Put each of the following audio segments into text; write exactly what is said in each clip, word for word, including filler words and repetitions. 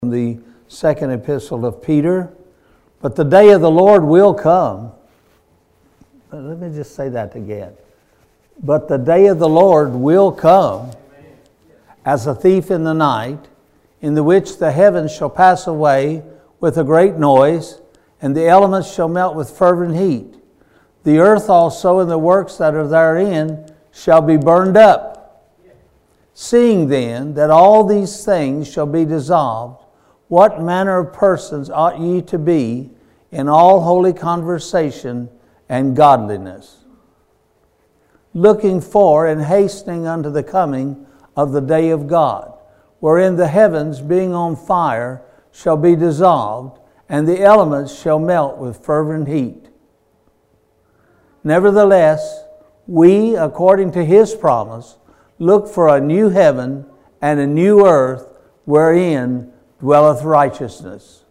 The second epistle of Peter. But the day of the Lord will come. Let me just say that again. But the day of the Lord will come as a thief in the night, in the which the heavens shall pass away with a great noise, and the elements shall melt with fervent heat. The earth also and the works that are therein shall be burned up. Seeing then that all these things shall be dissolved, what manner of persons ought ye to be in all holy conversation and godliness, looking for and hastening unto the coming of the day of God, wherein the heavens, being on fire, shall be dissolved, and the elements shall melt with fervent heat. Nevertheless, we, according to his promise, look for a new heaven and a new earth, wherein dwelleth righteousness.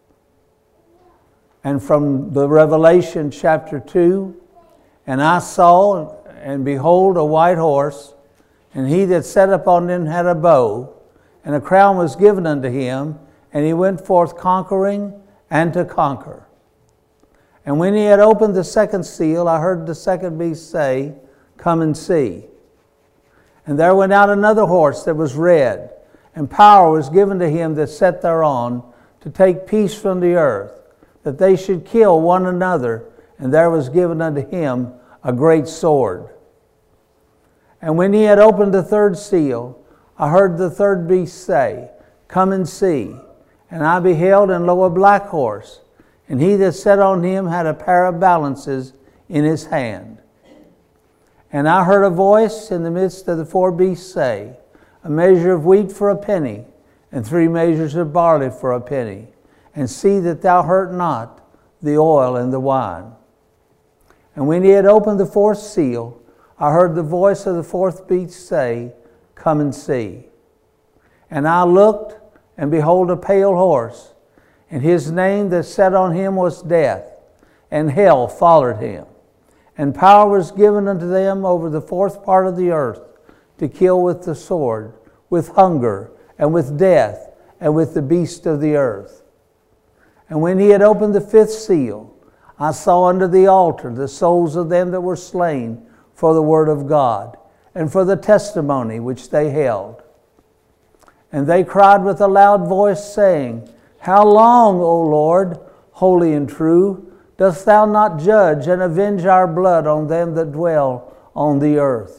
And from the Revelation chapter two, and I saw, and behold, a white horse, and he that sat upon him had a bow, and a crown was given unto him, and he went forth conquering and to conquer. And when he had opened the second seal, I heard the second beast say, Come and see. And there went out another horse that was red, and power was given to him that sat thereon to take peace from the earth, that they should kill one another, and there was given unto him a great sword. And when he had opened the third seal, I heard the third beast say, Come and see. And I beheld, and lo, a black horse, and he that sat on him had a pair of balances in his hand. And I heard a voice in the midst of the four beasts say, A measure of wheat for a penny, and three measures of barley for a penny, and see that thou hurt not the oil and the wine. And when he had opened the fourth seal, I heard the voice of the fourth beast say, Come and see. And I looked, and behold, a pale horse, and his name that sat on him was Death, and hell followed him. And power was given unto them over the fourth part of the earth, to kill with the sword, with hunger, and with death, and with the beast of the earth. And when he had opened the fifth seal, I saw under the altar the souls of them that were slain for the word of God, and for the testimony which they held. And they cried with a loud voice, saying, How long, O Lord, holy and true, dost thou not judge and avenge our blood on them that dwell on the earth?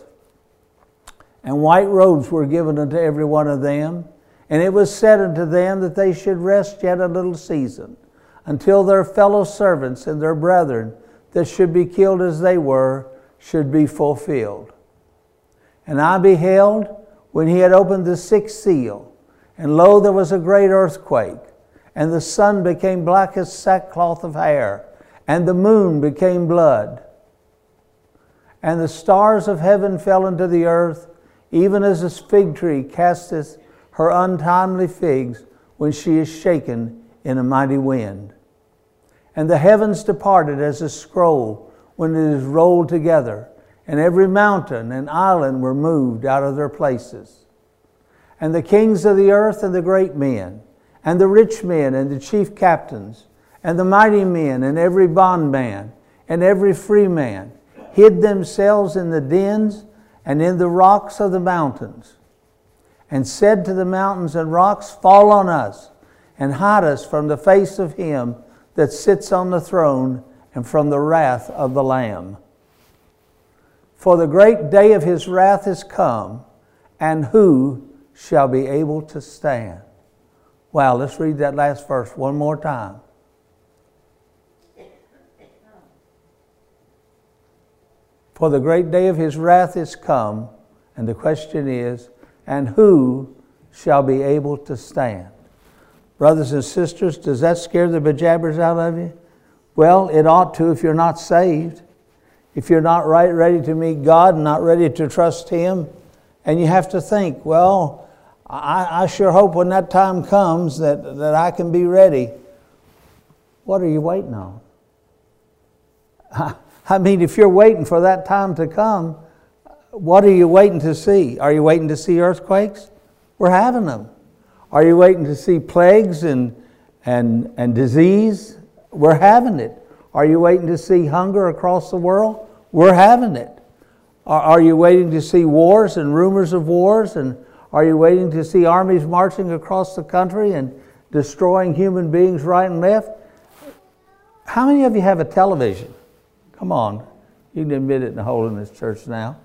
And white robes were given unto every one of them. And it was said unto them that they should rest yet a little season, until their fellow servants and their brethren that should be killed as they were, should be fulfilled. And I beheld, when he had opened the sixth seal, and lo, there was a great earthquake, and the sun became black as sackcloth of hair, and the moon became blood. And the stars of heaven fell into the earth, even as a fig tree casteth her untimely figs when she is shaken in a mighty wind. And the heavens departed as a scroll when it is rolled together, and every mountain and island were moved out of their places. And the kings of the earth and the great men, and the rich men and the chief captains, and the mighty men and every bondman and every free man, hid themselves in the dens and in the rocks of the mountains, and said to the mountains and rocks, Fall on us, and hide us from the face of him that sits on the throne, and from the wrath of the Lamb. For the great day of his wrath is come, and who shall be able to stand? Wow, let's read that last verse one more time. For the great day of his wrath is come, and the question is, and who shall be able to stand? Brothers and sisters, does that scare the bejabbers out of you? Well, it ought to if you're not saved. If you're not right ready to meet God and not ready to trust him. And you have to think, well, I, I sure hope when that time comes that, that I can be ready. What are you waiting on? I mean, if you're waiting for that time to come, what are you waiting to see? Are you waiting to see earthquakes? We're having them. Are you waiting to see plagues and, and, and disease? We're having it. Are you waiting to see hunger across the world? We're having it. Are, are you waiting to see wars and rumors of wars? And are you waiting to see armies marching across the country and destroying human beings right and left? How many of you have a television? Come on. You can admit it in the Holiness Church now.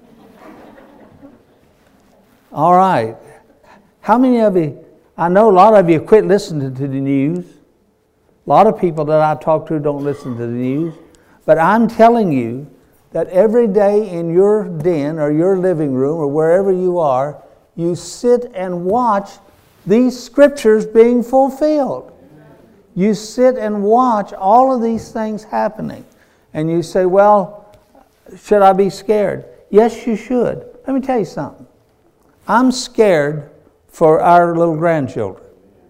All right. How many of you, I know a lot of you quit listening to the news. A lot of people that I talk to don't listen to the news. But I'm telling you that every day in your den or your living room or wherever you are, you sit and watch these scriptures being fulfilled. You sit and watch all of these things happening. And you say, well, should I be scared? Yes, you should. Let me tell you something. I'm scared for our little grandchildren.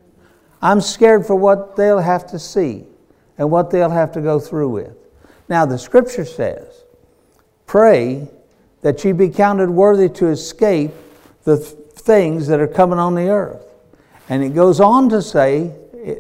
I'm scared for what they'll have to see and what they'll have to go through with. Now, the Scripture says, pray that you be counted worthy to escape the th- things that are coming on the earth. And it goes on to say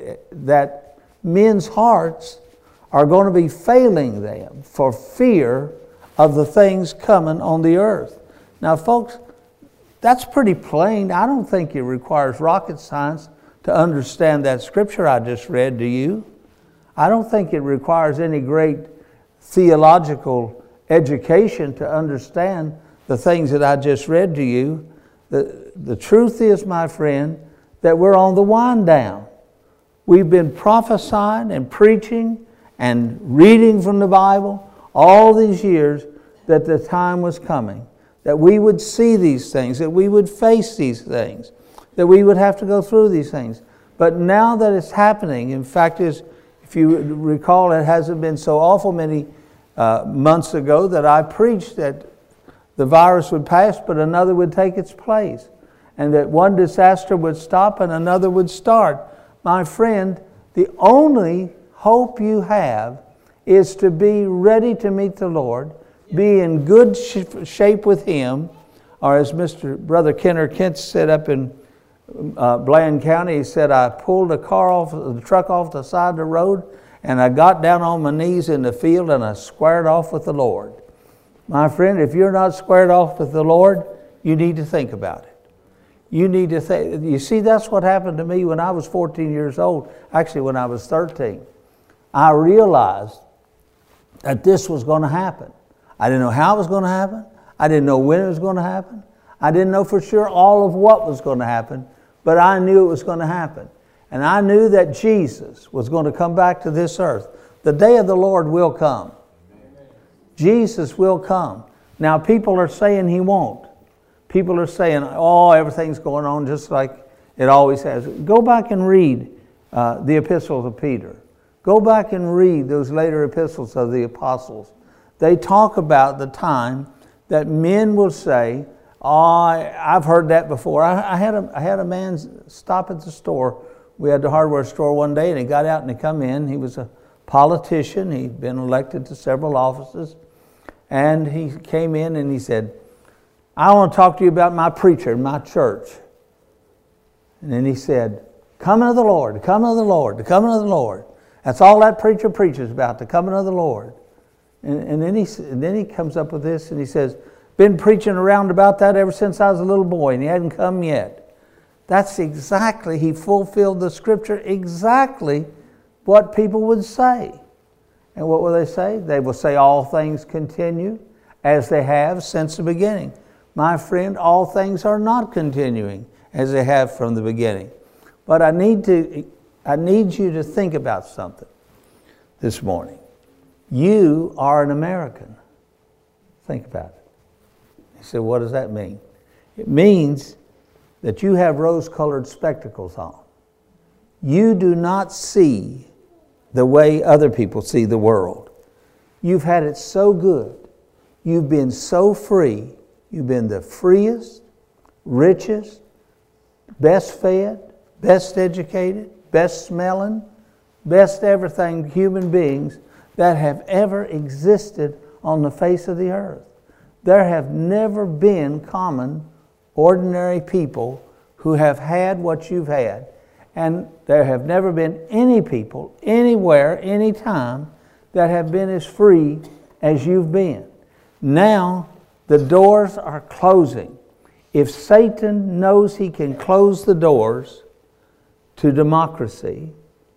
that men's hearts are going to be failing them for fear of the things coming on the earth. Now, folks, that's pretty plain. I don't think it requires rocket science to understand that scripture I just read to you. I don't think it requires any great theological education to understand the things that I just read to you. The, the truth is, my friend, that we're on the wind down. We've been prophesying and preaching and reading from the Bible all these years that the time was coming, that we would see these things, that we would face these things, that we would have to go through these things. But now that it's happening, in fact, is if you recall, it hasn't been so awful many uh, months ago that I preached that the virus would pass, but another would take its place, and that one disaster would stop and another would start. My friend, the only hope you have is to be ready to meet the Lord, be in good shape with Him, or as Mister Brother Kenner Kent said up in uh, Bland County, he said, I pulled a car off, the truck off the side of the road, and I got down on my knees in the field and I squared off with the Lord. My friend, if you're not squared off with the Lord, you need to think about it. You need to think. You see, that's what happened to me when I was fourteen years old. Actually, when I was thirteen. I realized that this was going to happen. I didn't know how it was going to happen. I didn't know when it was going to happen. I didn't know for sure all of what was going to happen, but I knew it was going to happen. And I knew that Jesus was going to come back to this earth. The day of the Lord will come. Jesus will come. Now, people are saying He won't. People are saying, oh, everything's going on just like it always has. Go back and read uh, the epistles of Peter. Go back and read those later epistles of the apostles. They talk about the time that men will say, oh, I've heard that before. I, I, had a, I had a man stop at the store. We had the hardware store one day, and he got out and he come in. He was a politician. He'd been elected to several offices. And he came in and he said, I want to talk to you about my preacher in my church. And then he said, coming of the Lord, the coming of the Lord, the coming of the Lord. That's all that preacher preaches about, the coming of the Lord. And, and, then he, and then he comes up with this and he says, been preaching around about that ever since I was a little boy and he hadn't come yet. That's exactly, he fulfilled the scripture exactly what people would say. And what will they say? They will say all things continue as they have since the beginning. My friend, all things are not continuing as they have from the beginning. But I need to, I need you to think about something this morning. You are an American. Think about it. He said, what does that mean? It means that you have rose-colored spectacles on. You do not see the way other people see the world. You've had it so good. You've been so free. You've been the freest, richest, best fed, best educated, best smelling, best everything human beings that have ever existed on the face of the earth. There have never been common, ordinary people who have had what you've had. And there have never been any people, anywhere, anytime, that have been as free as you've been. Now, the doors are closing. If Satan knows he can close the doors to democracy,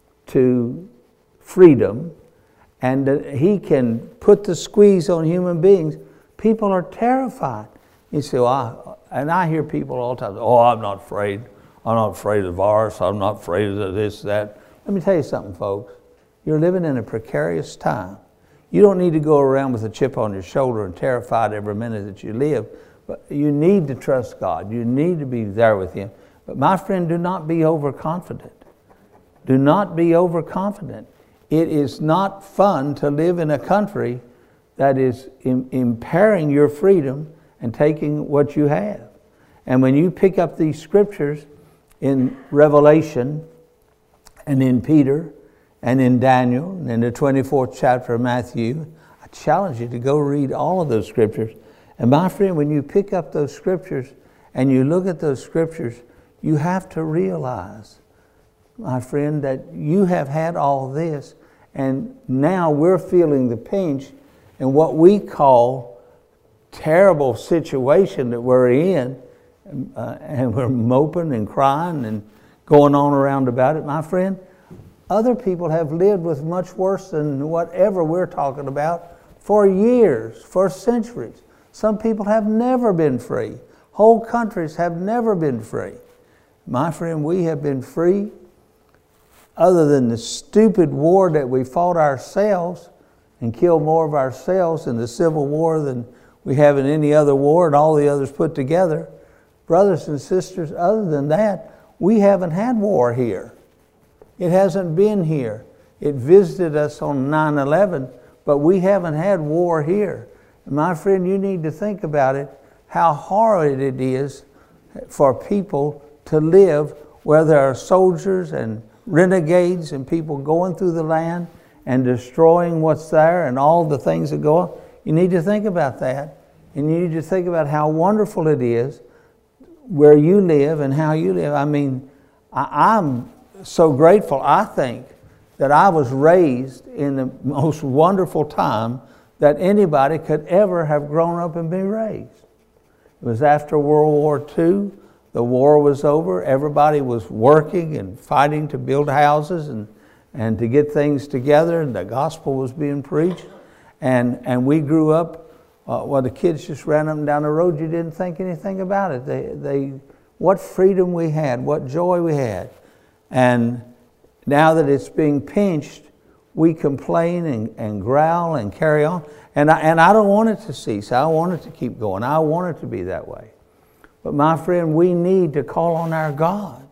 to freedom, and that he can put the squeeze on human beings, people are terrified. You say, well, I, and I hear people all the time, oh, I'm not afraid. I'm not afraid of the virus. I'm not afraid of this, that. Let me tell you something, folks. You're living in a precarious time. You don't need to go around with a chip on your shoulder and terrified every minute that you live. But you need to trust God. You need to be there with Him. But my friend, do not be overconfident. Do not be overconfident. It is not fun to live in a country that is im- impairing your freedom and taking what you have. And when you pick up these scriptures in Revelation and in Peter and in Daniel and in the twenty-fourth chapter of Matthew, I challenge you to go read all of those scriptures. And my friend, when you pick up those scriptures and you look at those scriptures, you have to realize, my friend, that you have had all this, and now we're feeling the pinch in what we call terrible situation that we're in, uh, and we're moping and crying and going on around about it. My friend, other people have lived with much worse than whatever we're talking about for years, for centuries. Some people have never been free. Whole countries have never been free. My friend, we have been free other than the stupid war that we fought ourselves and killed more of ourselves in the Civil War than we have in any other war and all the others put together. Brothers and sisters, other than that, we haven't had war here. It hasn't been here. It visited us on nine eleven, but we haven't had war here. My friend, you need to think about it, how hard it is for people to live where there are soldiers and renegades and people going through the land and destroying what's there and all the things that go on. You need to think about that. And you need to think about how wonderful it is where you live and how you live. I mean, I, I'm so grateful, I think, that I was raised in the most wonderful time that anybody could ever have grown up and been raised. It was after World War Two. The war was over. Everybody was working and fighting to build houses and, and to get things together, and the gospel was being preached. And and we grew up, uh, well, the kids just ran up and down the road. You didn't think anything about it. They they, what freedom we had, what joy we had. And now that it's being pinched, we complain and, and growl and carry on. And I, and I don't want it to cease. I want it to keep going. I want it to be that way. But my friend, we need to call on our God.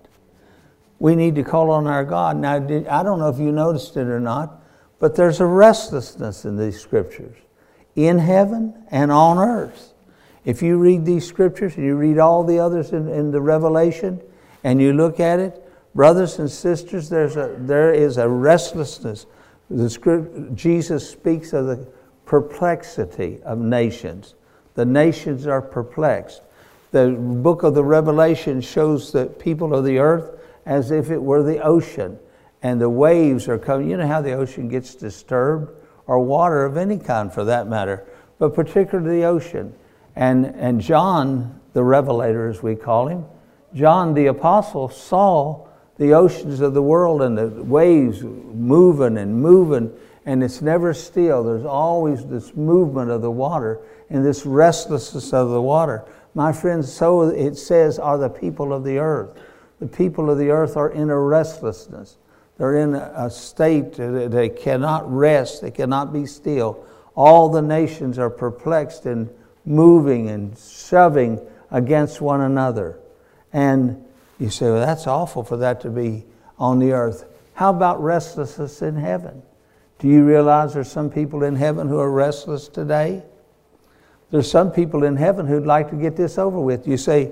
We need to call on our God. Now, I don't know if you noticed it or not, but there's a restlessness in these scriptures, in heaven and on earth. If you read these scriptures and you read all the others in, in the Revelation and you look at it, brothers and sisters, there's a, there is a restlessness. The script, Jesus speaks of the perplexity of nations. The nations are perplexed. The book of the Revelation shows the people of the earth as if it were the ocean, and the waves are coming. You know how the ocean gets disturbed, or water of any kind for that matter, but particularly the ocean. And, and John, the Revelator as we call him, John the Apostle saw the oceans of the world and the waves moving and moving, and it's never still. There's always this movement of the water and this restlessness of the water. My friends, so it says are the people of the earth. The people of the earth are in a restlessness. They're in a state that they cannot rest. They cannot be still. All the nations are perplexed and moving and shoving against one another. And you say, well, that's awful for that to be on the earth. How about restlessness in heaven? Do you realize there's some people in heaven who are restless today? There's some people in heaven who'd like to get this over with. You say,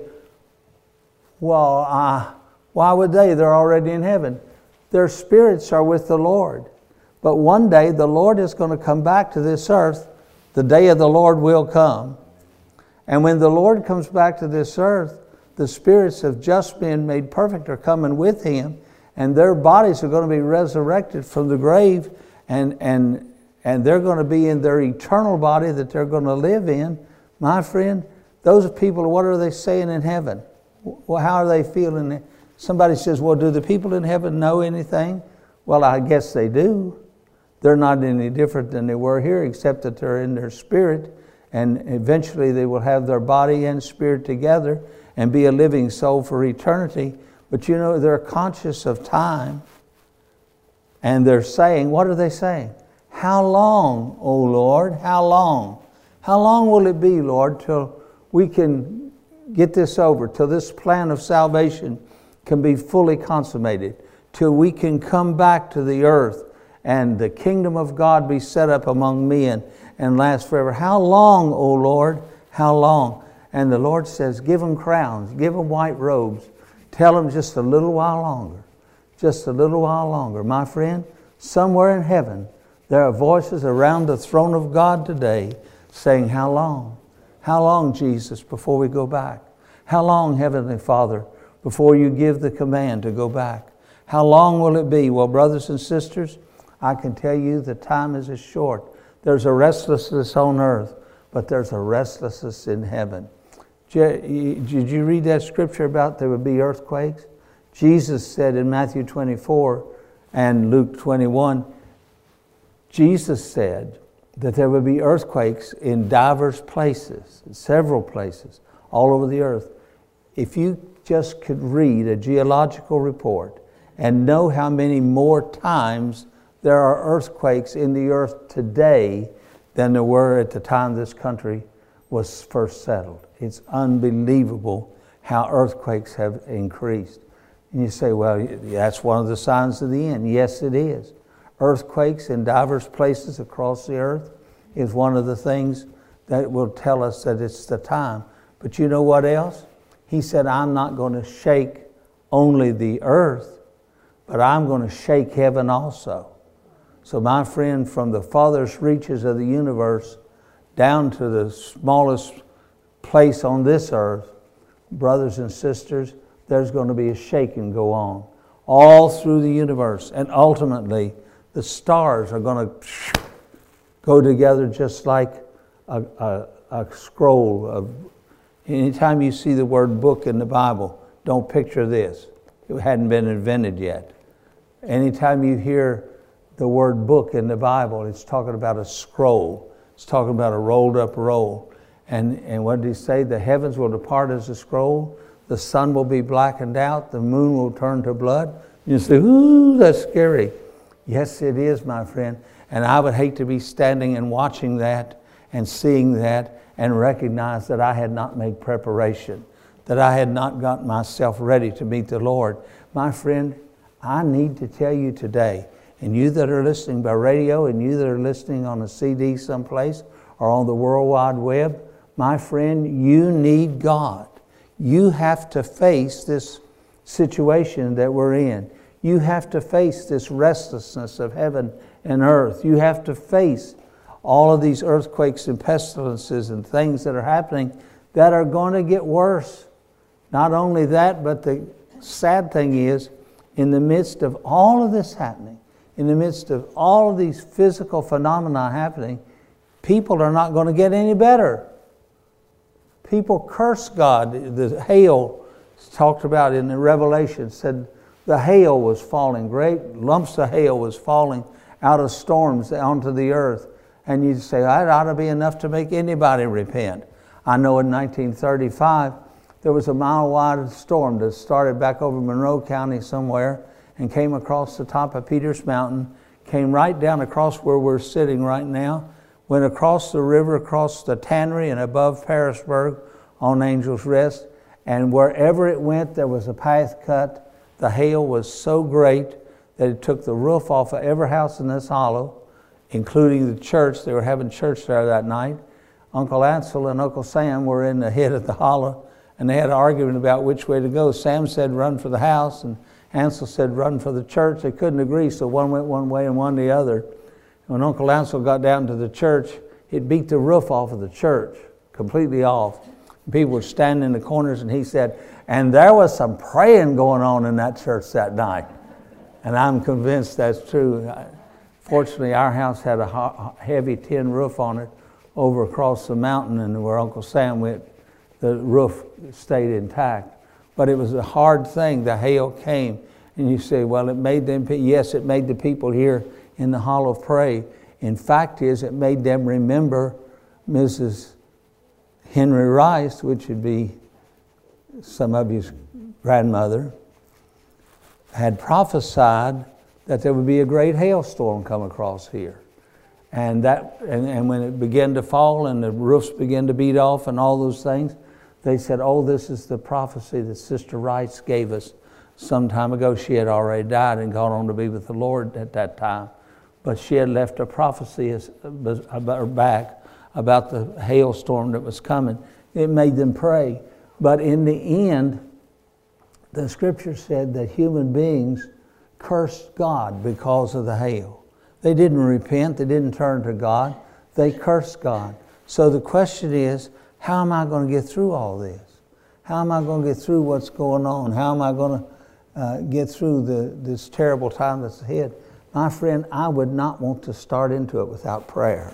well, uh, why would they? They're already in heaven. Their spirits are with the Lord. But one day the Lord is going to come back to this earth. The day of the Lord will come. And when the Lord comes back to this earth, the spirits of just men made perfect are coming with him, and their bodies are going to be resurrected from the grave, and and and they're going to be in their eternal body that they're going to live in. My friend, those people, what are they saying in heaven? Well, how are they feeling? Somebody says, well, do the people in heaven know anything? Well, I guess they do. They're not any different than they were here, except that they're in their spirit, and eventually they will have their body and spirit together and be a living soul for eternity. But you know, they're conscious of time, and they're saying, what are they saying? How long, O Lord, how long? How long will it be, Lord, till we can get this over, till this plan of salvation can be fully consummated, till we can come back to the earth and the kingdom of God be set up among men and last forever? How long, O Lord, how long? And the Lord says, give them crowns, give them white robes. Tell them just a little while longer, just a little while longer. My friend, somewhere in heaven, there are voices around the throne of God today saying, how long? How long, Jesus, before we go back? How long, Heavenly Father, before you give the command to go back? How long will it be? Well, brothers and sisters, I can tell you the time is as short. There's a restlessness on earth, but there's a restlessness in heaven. Did you read that scripture about there would be earthquakes? Jesus said in Matthew twenty-four and Luke twenty-one, Jesus said that there would be earthquakes in diverse places, several places, all over the earth. If you just could read a geological report and know how many more times there are earthquakes in the earth today than there were at the time this country was first settled. It's unbelievable how earthquakes have increased. And you say, well, that's one of the signs of the end. Yes, it is. Earthquakes in diverse places across the earth is one of the things that will tell us that it's the time. But you know what else? He said, I'm not going to shake only the earth, but I'm going to shake heaven also. So my friend, from the farthest reaches of the universe down to the smallest place on this earth, brothers and sisters, there's going to be a shaking go on all through the universe. And ultimately, the stars are going to go together just like a, a, a scroll of. Anytime you see the word book in the Bible, don't picture this. It hadn't been invented yet. Anytime you hear the word book in the Bible, it's talking about a scroll. It's talking about a rolled up roll. And, and what did he say? The heavens will depart as a scroll. The sun will be blackened out. The moon will turn to blood. You say, ooh, that's scary. Yes, it is, my friend. And I would hate to be standing and watching that and seeing that and recognize that I had not made preparation, that I had not gotten myself ready to meet the Lord. My friend, I need to tell you today, and you that are listening by radio, and you that are listening on a C D someplace or on the World Wide Web, my friend, you need God. You have to face this situation that we're in. You have to face this restlessness of heaven and earth. You have to face all of these earthquakes and pestilences and things that are happening that are going to get worse. Not only that, but the sad thing is, in the midst of all of this happening, in the midst of all of these physical phenomena happening, people are not going to get any better. People curse God. The hail talked about in the Revelation said the hail was falling. Great lumps of hail was falling out of storms onto the earth. And you say, that ought to be enough to make anybody repent. I know in nineteen thirty-five, there was a mile-wide storm that started back over Monroe County somewhere and came across the top of Peters Mountain, came right down across where we're sitting right now, went across the river, across the Tannery and above Harrisburg on Angel's Rest. And wherever it went, there was a path cut. The hail was so great that it took the roof off of every house in this hollow, including the church. They were having church there that night. Uncle Ansel and Uncle Sam were in the head of the hollow, and they had an argument about which way to go. Sam said, run for the house, and Ansel said, run for the church. They couldn't agree, so one went one way and one the other. When Uncle Ansel got down to the church, it beat the roof off of the church, completely off. People were standing in the corners, and he said, And there was some praying going on in that church that night. And I'm convinced that's true. Fortunately, our house had a heavy tin roof on it over across the mountain, and where Uncle Sam went, the roof stayed intact. But it was a hard thing. The hail came, and you say, well, it made them, yes, it made the people here in the hollow pray. In fact is, it made them remember Missus Henry Rice, which would be some of you's grandmother, had prophesied that there would be a great hailstorm come across here. And that, and, and when it began to fall and the roofs began to beat off and all those things, they said, oh, this is the prophecy that Sister Rice gave us some time ago. She had already died and gone on to be with the Lord at that time. But she had left a prophecy about her back about the hailstorm that was coming. It made them pray. But in the end, the scripture said that human beings cursed God because of the hail. They didn't repent. They didn't turn to God. They cursed God. So the question is, how am I going to get through all this? How am I going to get through what's going on? How am I going to uh, get through the, this terrible time that's ahead? My friend, I would not want to start into it without prayer.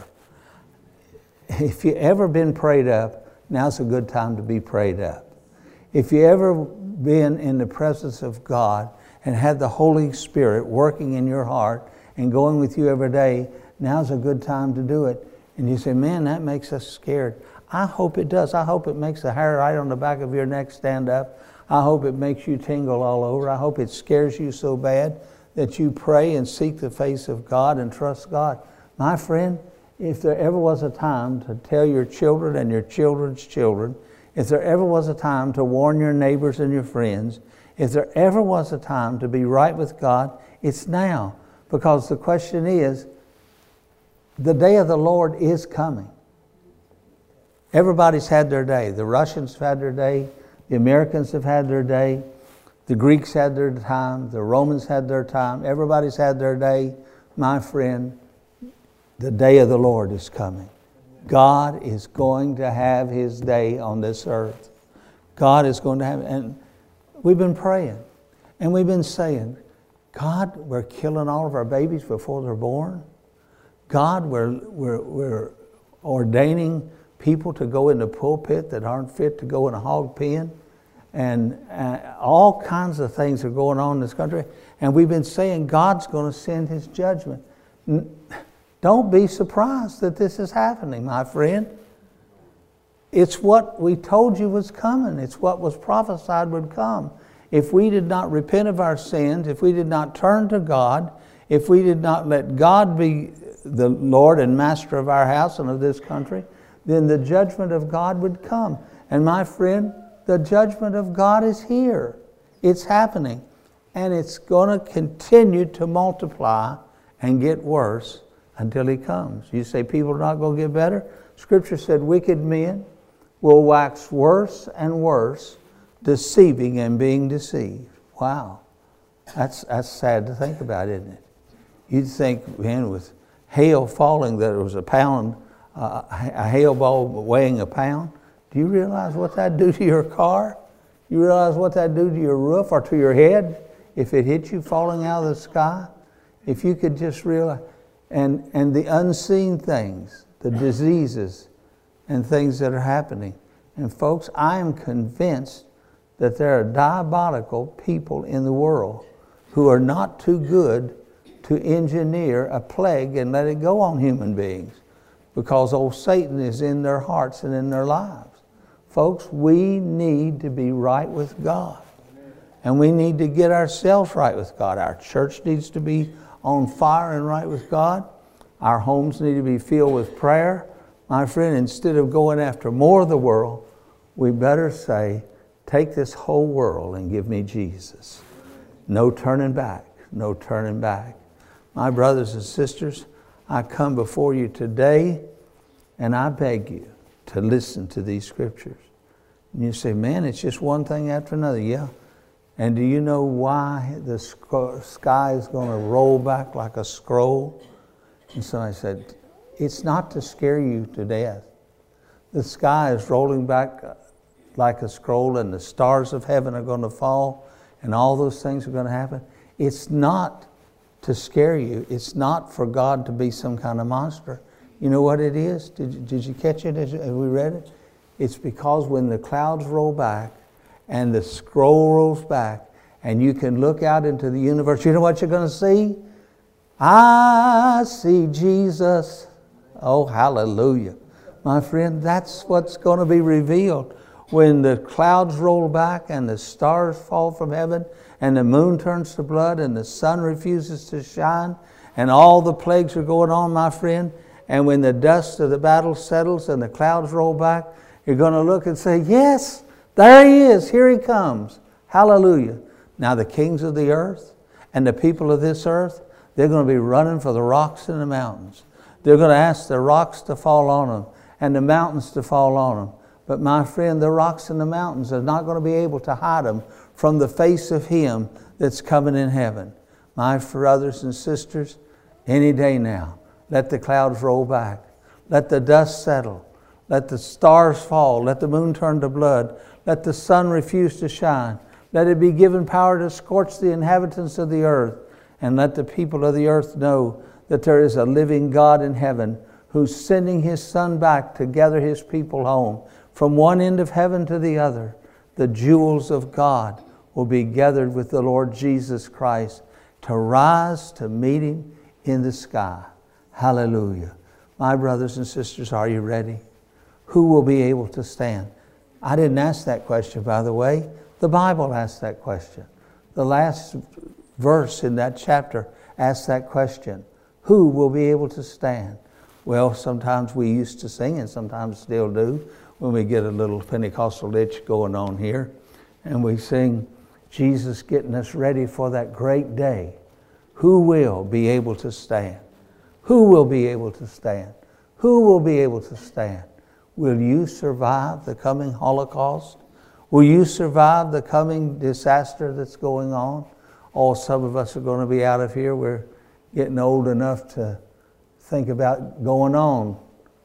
If you've ever been prayed up, now's a good time to be prayed up. If you ever been in the presence of God and had the Holy Spirit working in your heart and going with you every day, now's a good time to do it. And you say, man, that makes us scared. I hope it does. I hope it makes the hair right on the back of your neck stand up. I hope it makes you tingle all over. I hope it scares you so bad that you pray and seek the face of God and trust God. My friend, if there ever was a time to tell your children and your children's children, if there ever was a time to warn your neighbors and your friends, if there ever was a time to be right with God, it's now. Because the question is, the day of the Lord is coming. Everybody's had their day. The Russians have had their day. The Americans have had their day. The Greeks had their time. The Romans had their time. Everybody's had their day. My friend, the day of the Lord is coming. God is going to have His day on this earth. God is going to have, and we've been praying, and we've been saying, God, we're killing all of our babies before they're born. God, we're, we're, we're ordaining people to go in the pulpit that aren't fit to go in a hog pen. And uh, all kinds of things are going on in this country. And we've been saying God's going to send His judgment. N- Don't be surprised that this is happening, my friend. It's what we told you was coming. It's what was prophesied would come. If we did not repent of our sins, if we did not turn to God, if we did not let God be the Lord and master of our house and of this country, then the judgment of God would come. And my friend, the judgment of God is here. It's happening. And it's going to continue to multiply and get worse until He comes. You say people are not going to get better? Scripture said wicked men will wax worse and worse, deceiving and being deceived. Wow. That's, that's sad to think about, isn't it? You'd think, man, with hail falling, that it was a pound, uh, a hail ball weighing a pound. Do you realize what that'd do to your car? You realize what that'd do to your roof or to your head if it hit you falling out of the sky? If you could just realize, and, and the unseen things, the diseases and things that are happening. And folks, I am convinced that there are diabolical people in the world who are not too good to engineer a plague and let it go on human beings, because old Satan is in their hearts and in their lives. Folks, we need to be right with God. And we need to get ourselves right with God. Our church needs to be on fire and right with God. Our homes need to be filled with prayer. My friend, instead of going after more of the world, we better say, take this whole world and give me Jesus. No turning back, no turning back. My brothers and sisters, I come before you today and I beg you to listen to these scriptures. And you say, man, it's just one thing after another. Yeah. And do you know why the sky is going to roll back like a scroll? And so I said, it's not to scare you to death. The sky is rolling back like a scroll, and the stars of heaven are going to fall, and all those things are going to happen. It's not to scare you. It's not for God to be some kind of monster. You know what it is? Did, did you catch it as we read it? It's because when the clouds roll back and the scroll rolls back and you can look out into the universe, you know what you're going to see? I see Jesus. Oh, hallelujah. My friend, that's what's going to be revealed. When the clouds roll back and the stars fall from heaven and the moon turns to blood and the sun refuses to shine and all the plagues are going on, my friend, and when the dust of the battle settles and the clouds roll back, you're going to look and say, yes, there he is, here he comes. Hallelujah. Now the kings of the earth and the people of this earth, they're going to be running for the rocks and the mountains. They're going to ask the rocks to fall on them and the mountains to fall on them. But my friend, the rocks and the mountains are not going to be able to hide them from the face of Him that's coming in heaven. My brothers and sisters, any day now, let the clouds roll back. Let the dust settle. Let the stars fall. Let the moon turn to blood. Let the sun refuse to shine. Let it be given power to scorch the inhabitants of the earth. And let the people of the earth know that there is a living God in heaven who's sending His Son back to gather His people home. From one end of heaven to the other, the jewels of God will be gathered with the Lord Jesus Christ to rise to meet Him in the sky. Hallelujah. My brothers and sisters, are you ready? Who will be able to stand? I didn't ask that question, by the way. The Bible asked that question. The last verse in that chapter asks that question. Who will be able to stand? Well, sometimes we used to sing, and sometimes still do, when we get a little Pentecostal itch going on here. And we sing, Jesus getting us ready for that great day. Who will be able to stand? Who will be able to stand? Who will be able to stand? Will you survive the coming Holocaust? Will you survive the coming disaster that's going on? Oh, some of us are going to be out of here. We're getting old enough to think about going on.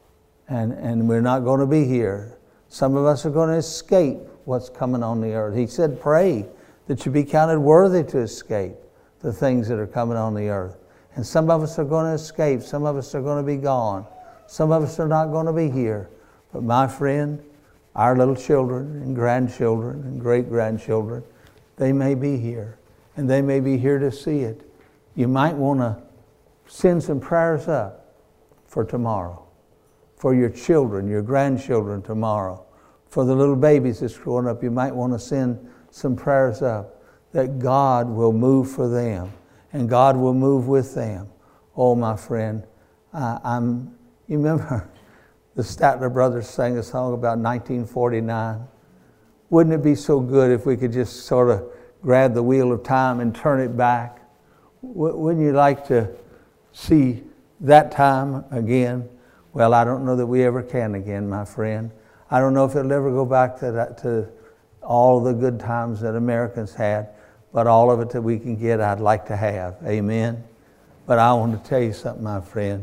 And, and we're not going to be here. Some of us are going to escape what's coming on the earth. He said, pray that you be counted worthy to escape the things that are coming on the earth. And some of us are going to escape. Some of us are going to be gone. Some of us are not going to be here. But my friend, our little children and grandchildren and great-grandchildren, they may be here. And they may be here to see it. You might want to send some prayers up for tomorrow. For your children, your grandchildren tomorrow. For the little babies that's growing up, you might want to send some prayers up that God will move for them and God will move with them. Oh, my friend, uh, I'm. You remember the Statler brothers sang a song about nineteen forty-nine? Wouldn't it be so good if we could just sort of grab the wheel of time and turn it back? Wouldn't you like to see that time again? Well, I don't know that we ever can again, my friend. I don't know if it'll ever go back to that, to all the good times that Americans had, but all of it that we can get, I'd like to have. Amen. But I want to tell you something, my friend.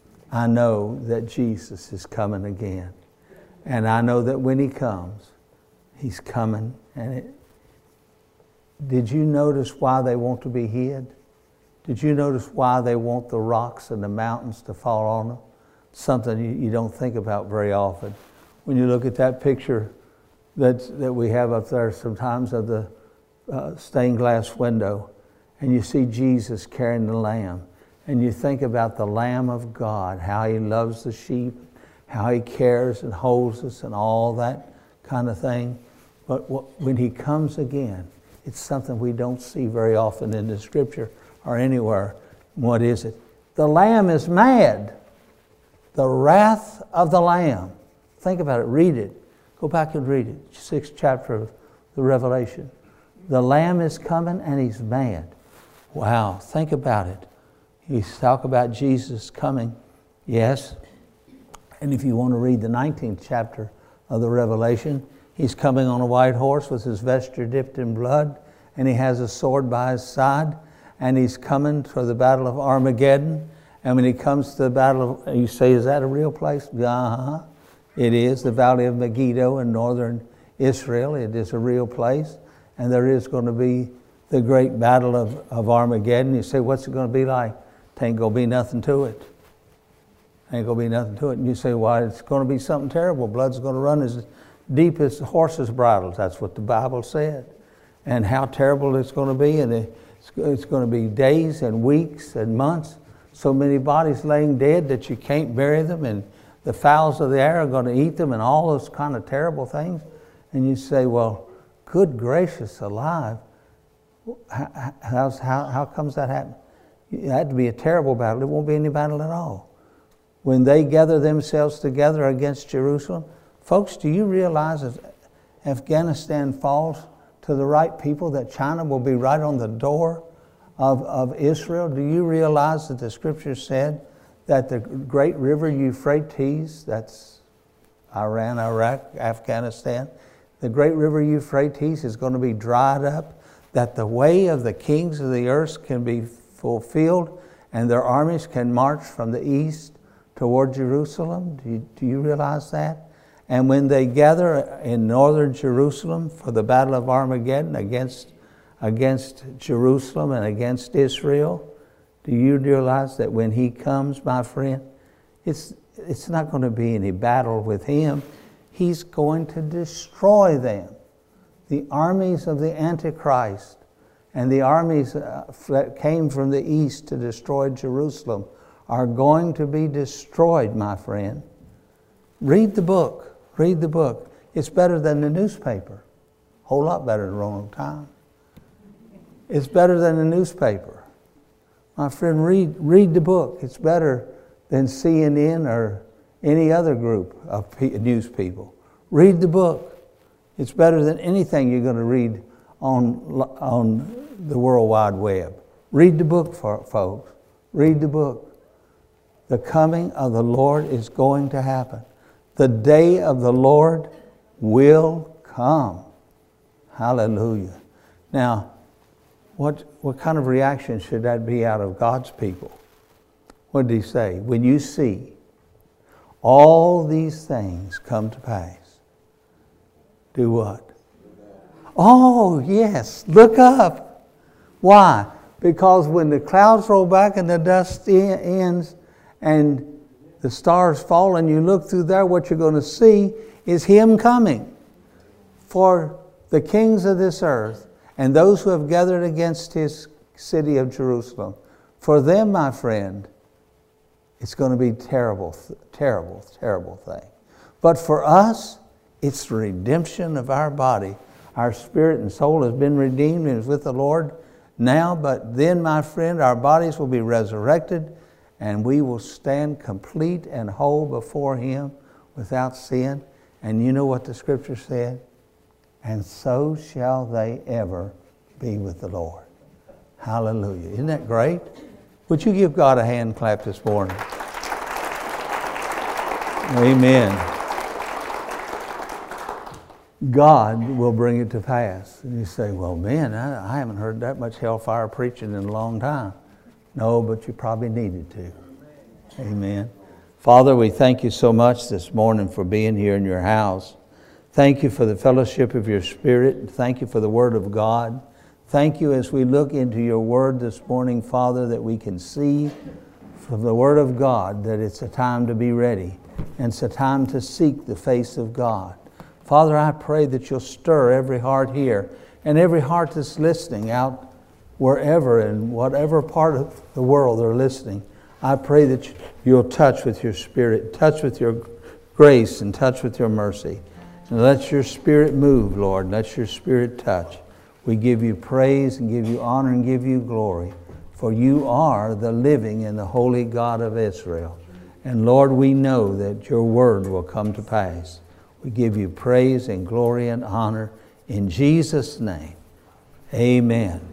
I know that Jesus is coming again. And I know that when He comes, He's coming. And it, did you notice why they want to be hid? Did you notice why they want the rocks and the mountains to fall on them? Something you, you don't think about very often. When you look at that picture that, that we have up there sometimes of the uh, stained glass window, and you see Jesus carrying the lamb, and you think about the Lamb of God, how He loves the sheep, how He cares and holds us and all that kind of thing. But what, when He comes again, it's something we don't see very often in the Scripture or anywhere. What is it? The Lamb is mad. The wrath of the Lamb. Think about it. Read it. Go back and read it. Sixth chapter of the Revelation. The Lamb is coming and He's mad. Wow. Think about it. You talk about Jesus coming. Yes. And if you want to read the nineteenth chapter of the Revelation, He's coming on a white horse with His vesture dipped in blood, and He has a sword by His side, and He's coming for the battle of Armageddon. And when He comes to the battle of, you say, is that a real place? Uh-huh. It is, the Valley of Megiddo in northern Israel. It is a real place. And there is going to be the great battle of, of Armageddon. You say, what's it going to be like? It ain't going to be nothing to it. Ain't going to be nothing to it. And you say, well, it's going to be something terrible. Blood's going to run as deep as the horse's bridles. That's what the Bible said. And how terrible it's going to be. And it's, it's going to be days and weeks and months. So many bodies laying dead that you can't bury them. And the fowls of the air are going to eat them and all those kind of terrible things. And you say, well, good gracious alive. How, how's, how, how comes that happen? It had to be a terrible battle. It won't be any battle at all. When they gather themselves together against Jerusalem, folks, do you realize if Afghanistan falls to the right people, that China will be right on the door of, of Israel? Do you realize that the scripture said that the great river Euphrates, that's Iran, Iraq, Afghanistan, the great river Euphrates is going to be dried up, that the way of the kings of the earth can be fulfilled and their armies can march from the east toward Jerusalem? Do you, do you realize that? And when they gather in northern Jerusalem for the battle of Armageddon against, against Jerusalem and against Israel, do you realize that when he comes, my friend, it's, it's not going to be any battle with him. He's going to destroy them. The armies of the Antichrist and the armies that came from the east to destroy Jerusalem are going to be destroyed, my friend. Read the book. Read the book. It's better than the newspaper. A whole lot better than Roanoke Times. It's better than the newspaper. My friend, read, read the book. It's better than C N N or any other group of news people. Read the book. It's better than anything you're going to read on, on the World Wide Web. Read the book, folks. Read the book. The coming of the Lord is going to happen. The day of the Lord will come. Hallelujah. Now, what, what kind of reaction should that be out of God's people? What did he say? When you see all these things come to pass, do what? Oh, yes, look up. Why? Because when the clouds roll back and the dust ends and the stars fall and you look through there, what you're going to see is him coming for the kings of this earth and those who have gathered against his city of Jerusalem. For them, my friend, it's going to be terrible, terrible, terrible thing. But for us, it's the redemption of our body. Our spirit and soul has been redeemed and is with the Lord now. But then, my friend, our bodies will be resurrected and we will stand complete and whole before him without sin. And you know what the scripture said? And so shall they ever be with the Lord. Hallelujah. Isn't that great? Would you give God a hand clap this morning? Amen. God will bring it to pass. And you say, well, man, I, I haven't heard that much hellfire preaching in a long time. No, but you probably needed to. Amen. Father, we thank you so much this morning for being here in your house. Thank you for the fellowship of your Spirit. Thank you for the Word of God. Thank you as we look into your Word this morning, Father, that we can see from the Word of God that it's a time to be ready. And it's a time to seek the face of God. Father, I pray that you'll stir every heart here and every heart that's listening out wherever and whatever part of the world they're listening. I pray that you'll touch with your Spirit, touch with your grace and touch with your mercy. And let your Spirit move, Lord. Let your Spirit touch. We give you praise and give you honor and give you glory. For you are the living and the holy God of Israel. And Lord, we know that your word will come to pass. We give you praise and glory and honor in Jesus' name. Amen.